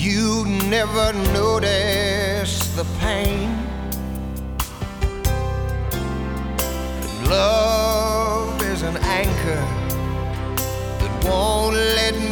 you never notice the pain. And love is an anchor that won't let